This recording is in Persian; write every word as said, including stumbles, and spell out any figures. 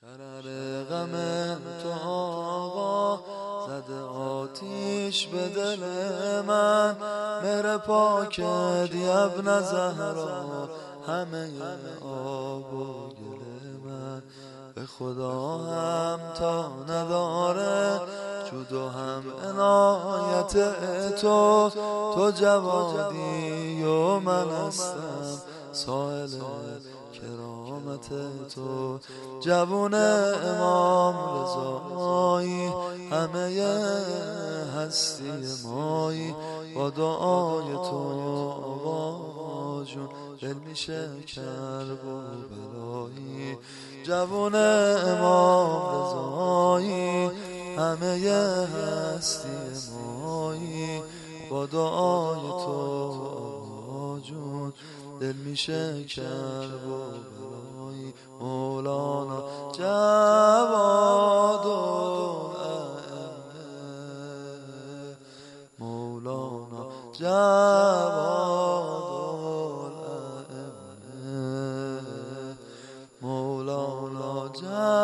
شرر غم تو آقا زده آتیش به دل من، مهر پاکت ابن زهرا همه آب و گل من. به خدا هم تا نداره جود و هم عنایت تو، تو جوادی و من هستم سائل کرامت تو. جوون امام رضایی همه هستی مایی، با دعای تو آقا جون دل میشه کرب و بلایی. جوون امام رضایی همه هستی مایی، با دعای تو آقا جون دل میشه کرب و بلایی. مولانا جواد الائمه، مولانا جواد الائمه، مولانا جواد